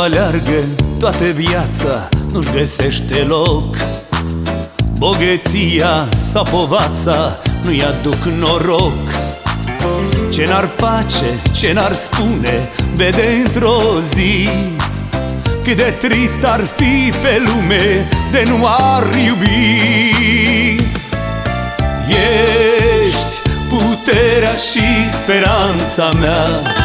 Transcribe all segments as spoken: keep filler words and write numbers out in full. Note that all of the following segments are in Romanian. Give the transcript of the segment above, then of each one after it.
aleargă toată viața, nu-și găsește loc. Bogăția sau povața nu-i aduc noroc. Ce n-ar face, ce n-ar spune, vede într-o zi cât de trist ar fi pe lume de nu ar iubi. Ești puterea și speranța mea,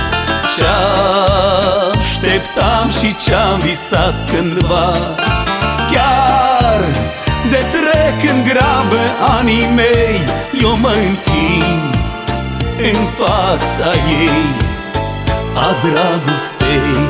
ce-așteptam și ce-am visat cândva. Chiar de trec în grabă anii mei, eu mă închin în fața ei, a dragostei.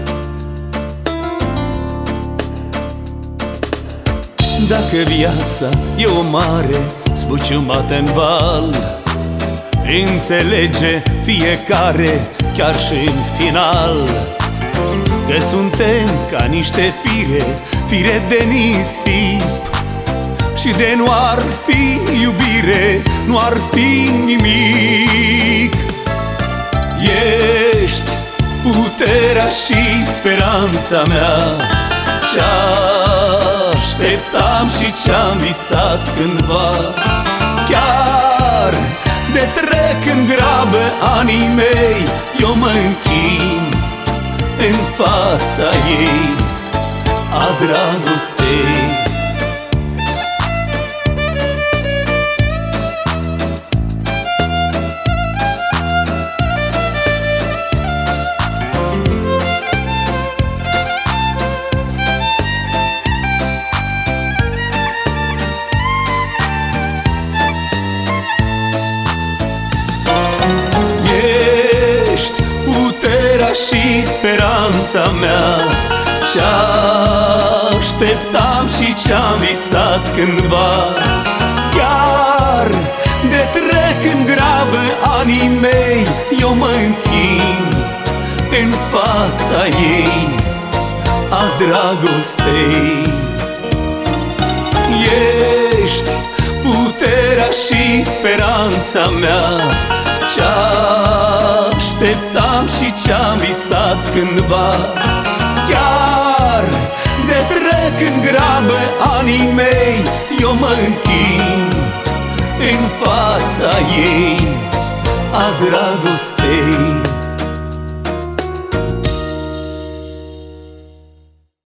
Dacă viața e o mare spuciumată în val, înțelege fiecare chiar și în final că suntem ca niște fire, fire de nisip, și de nu ar fi iubire, nu ar fi nimic. Ești puterea și speranța mea, ce-așteptam și ce-am visat cândva. Chiar de trec în grabă anii mei, eu mă închin în fața ei, a dragostei. Și speranța mea, ce-așteptam și ce-am visat cândva. Chiar de trec în grabă anii mei, eu mă închin în fața ei, a dragostei. Ești puterea și speranța mea, ce-așteptam și ce-am visat cândva. Chiar de trec în grabă anii mei, eu mă închin în fața ei, a dragostei.